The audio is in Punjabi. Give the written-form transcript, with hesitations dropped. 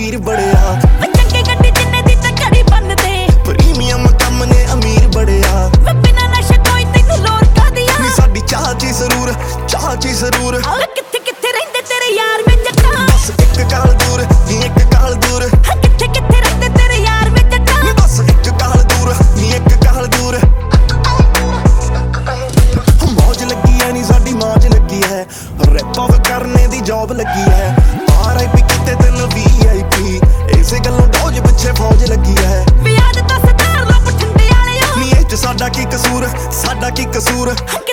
ਵੀਰ ਬੜਿਆ ਚੰਗੇ ਗੱਡੀ ਜਿੰਨੇ ਦੀ ਤਾਂ ਘੜੀ ਬੰਨਦੇ ਪ੍ਰੀਮੀਅਮ ਕੰਮ ਨੇ ਅਮੀਰ ਬੜਿਆ ਬਿਨਾਂ ਨਸ਼ੇ ਕੋਈ ਤੈਨੂੰ ਲੋੜ ਕਾਦੀਆਂ ਨੀ ਸਾਡੀ ਚਾਹ ਚ ਜ਼ਰੂਰ ਚਾਹ ਚ ਜ਼ਰੂਰ ਕਿੱਥੇ ਕਿੱਥੇ ਰਹਿੰਦੇ ਤੇਰੇ ਯਾਰ ਵੇ ਜੱਟਾਂ ਬਸ ਇੱਕ ਕਾਲ ਦੂਰ ਨੀ ਇੱਕ ਕਾਲ ਦੂਰ ਕਿੱਥੇ ਕਿੱਥੇ ਰਹਿੰਦੇ ਤੇਰੇ ਯਾਰ ਵੇ ਜੱਟਾਂ ਨੀ ਬਸ ਇੱਕ ਕਾਲ ਦੂਰ ਨੀ ਇੱਕ ਕਾਲ ਦੂਰ ਮੌਜ ਲੱਗੀ ਐ ਨੀ ਸਾਡੀ ਮੌਜ ਲੱਗੀ ਹੈ ਰੈਪ ਆਫ ਕਰਨੇ ਦੀ ਜੌਬ ਲੱਗੀ ਹੈ RIP ਕਿਤੇ ਤੈਨੂੰ VIP ਇਸੇ ਗੱਲੋਂ ਡੋਜ ਪਿੱਛੇ ਫੌਜ ਲੱਗੀ ਹੈ ਵਿਆਜ ਤਾਂ ਸਤਾਰ ਲੋ ਠੰਡੇ ਵਾਲਿਓ ਨੀ ਇਹ ਚ ਸਾਡਾ ਕੀ ਕਸੂਰ ਸਾਡਾ ਕੀ ਕਸੂਰ